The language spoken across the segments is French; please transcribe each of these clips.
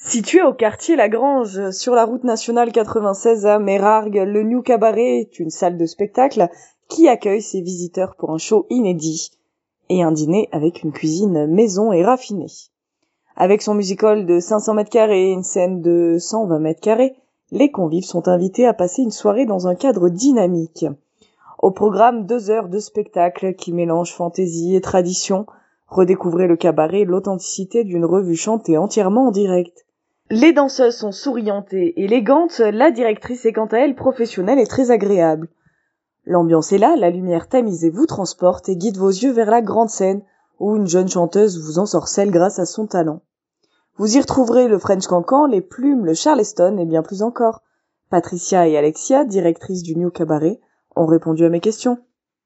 Situé au quartier Lagrange, sur la route nationale 96 à Mérargues, le New Cabaret est une salle de spectacle qui accueille ses visiteurs pour un show inédit et un dîner avec une cuisine maison et raffinée. Avec son music-hall de 500 mètres carrés et une scène de 120 mètres carrés, les convives sont invités à passer une soirée dans un cadre dynamique. Au programme 2 heures de spectacle qui mélangent fantaisie et tradition. Redécouvrez le cabaret et l'authenticité d'une revue chantée entièrement en direct. Les danseuses sont souriantes et élégantes, la directrice est quant à elle professionnelle et très agréable. L'ambiance est là, la lumière tamisée vous transporte et guide vos yeux vers la grande scène, où une jeune chanteuse vous ensorcelle grâce à son talent. Vous y retrouverez le French Cancan, les plumes, le Charleston et bien plus encore. Patricia et Alexia, directrices du New Cabaret, ont répondu à mes questions.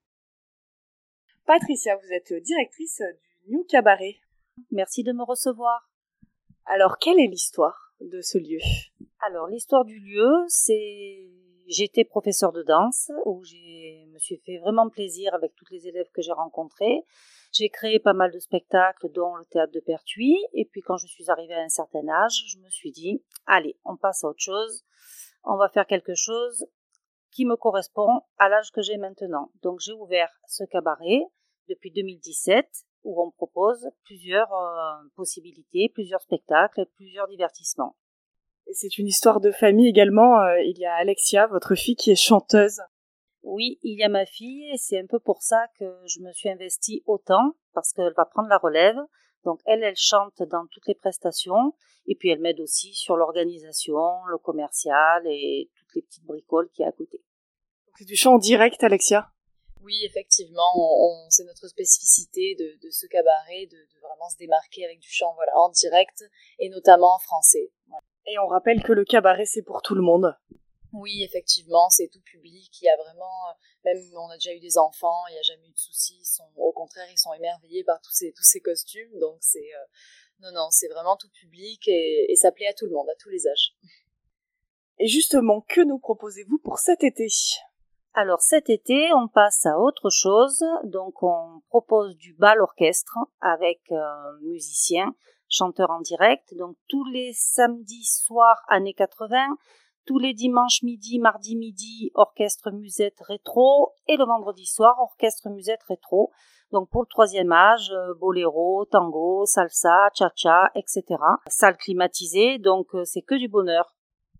Patricia, vous êtes directrice du New Cabaret. Merci de me recevoir. Alors, quelle est l'histoire de ce lieu ? Alors, l'histoire du lieu, c'est... J'étais professeure de danse, où je me suis fait vraiment plaisir avec tous les élèves que j'ai rencontrés. J'ai créé pas mal de spectacles, dont le théâtre de Pertuis. Et puis, quand je suis arrivée à un certain âge, je me suis dit, allez, on passe à autre chose. On va faire quelque chose qui me correspond à l'âge que j'ai maintenant. Donc, j'ai ouvert ce cabaret depuis 2017, où on propose plusieurs possibilités, plusieurs spectacles, plusieurs divertissements. Et c'est une histoire de famille également. Il y a Alexia, votre fille, qui est chanteuse. Oui, il y a ma fille, et c'est un peu pour ça que je me suis investie autant, parce qu'elle va prendre la relève. Donc elle chante dans toutes les prestations, et puis elle m'aide aussi sur l'organisation, le commercial et toutes les petites bricoles qui y a à côté. C'est du chant en direct, Alexia ? Oui, effectivement, c'est notre spécificité de ce cabaret, de vraiment se démarquer avec du chant en direct, et notamment en français. Voilà. Et on rappelle que le cabaret, c'est pour tout le monde. Oui, effectivement, c'est tout public. Il y a vraiment, même on a déjà eu des enfants, il n'y a jamais eu de soucis. Au contraire, ils sont émerveillés par tous ces costumes. Donc c'est, c'est vraiment tout public et ça plaît à tout le monde, à tous les âges. Et justement, que nous proposez-vous pour cet été ? Alors cet été, on passe à autre chose. Donc on propose du bal orchestre avec musiciens, chanteurs en direct. Donc tous les samedis soirs années 80, tous les dimanches midi, mardi midi, orchestre musette rétro, et le vendredi soir, orchestre musette rétro. Donc pour le troisième âge, boléro, tango, salsa, cha-cha, etc. Salle climatisée, donc c'est que du bonheur.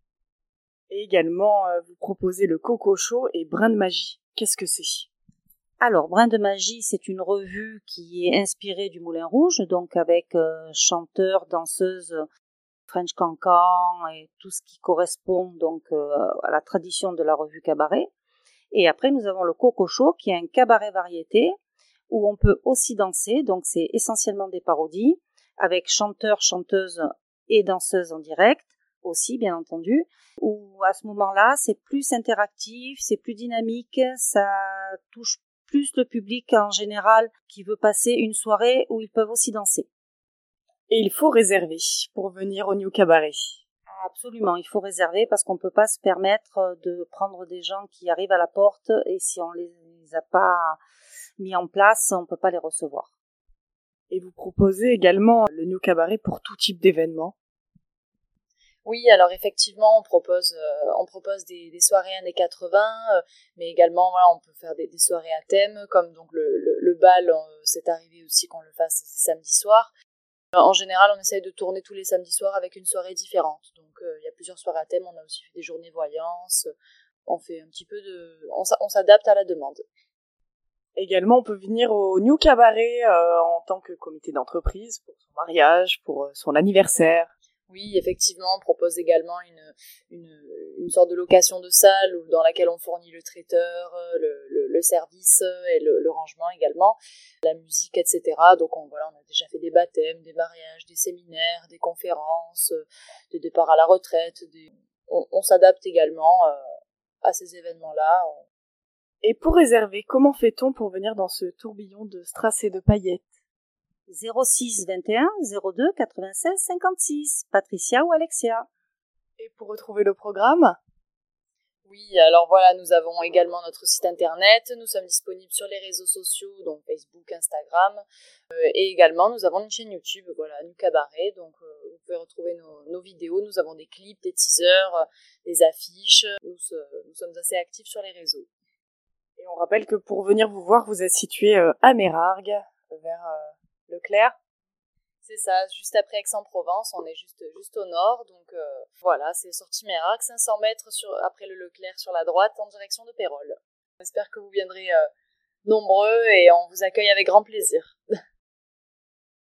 Et également, vous proposez le Coco Show et Brin de Magie. Qu'est-ce que c'est ? Alors, Brin de Magie, c'est une revue qui est inspirée du Moulin Rouge, donc avec chanteurs, danseuses, French Cancan et tout ce qui correspond donc à la tradition de la revue Cabaret. Et après, nous avons le Coco Show, qui est un cabaret variété, où on peut aussi danser, donc c'est essentiellement des parodies, avec chanteurs, chanteuses et danseuses en direct, aussi bien entendu, où à ce moment-là, c'est plus interactif, c'est plus dynamique, ça touche plus le public en général qui veut passer une soirée où ils peuvent aussi danser. Et il faut réserver pour venir au New Cabaret. Absolument, il faut réserver parce qu'on ne peut pas se permettre de prendre des gens qui arrivent à la porte et si on les a pas mis en place, on ne peut pas les recevoir. Et vous proposez également le New Cabaret pour tout type d'événement. Oui, alors effectivement, on propose des soirées années 80, mais également, on peut faire des soirées à thème, comme donc le bal, c'est arrivé aussi qu'on le fasse samedi soir. En général, on essaye de tourner tous les samedis soirs avec une soirée différente. Donc, il y a plusieurs soirées à thème, on a aussi fait des journées voyance, on fait un petit peu on s'adapte à la demande. Également, on peut venir au New Cabaret en tant que comité d'entreprise pour son mariage, pour son anniversaire. Oui, effectivement, on propose également une sorte de location de salle dans laquelle on fournit le traiteur, le service et le rangement également, la musique, etc. Donc on a déjà fait des baptêmes, des mariages, des séminaires, des conférences, des départs à la retraite. On s'adapte également à ces événements-là. Et pour réserver, comment fait-on pour venir dans ce tourbillon de strass et de paillettes ? 06 21 02 96 56, Patricia ou Alexia. Et pour retrouver le programme ? Oui, alors nous avons également notre site internet, nous sommes disponibles sur les réseaux sociaux, donc Facebook, Instagram, et également nous avons une chaîne YouTube, New Cabaret, donc vous pouvez retrouver nos vidéos. Nous avons des clips, des teasers, des affiches. Nous sommes assez actifs sur les réseaux. Et on rappelle que pour venir vous voir, vous êtes situé à Mérargues, vers Leclerc. C'est ça, juste après Aix-en-Provence, on est juste au nord, donc voilà, c'est sortie Mérargues, 500 mètres après le Leclerc sur la droite, en direction de Pérols. J'espère que vous viendrez nombreux et on vous accueille avec grand plaisir.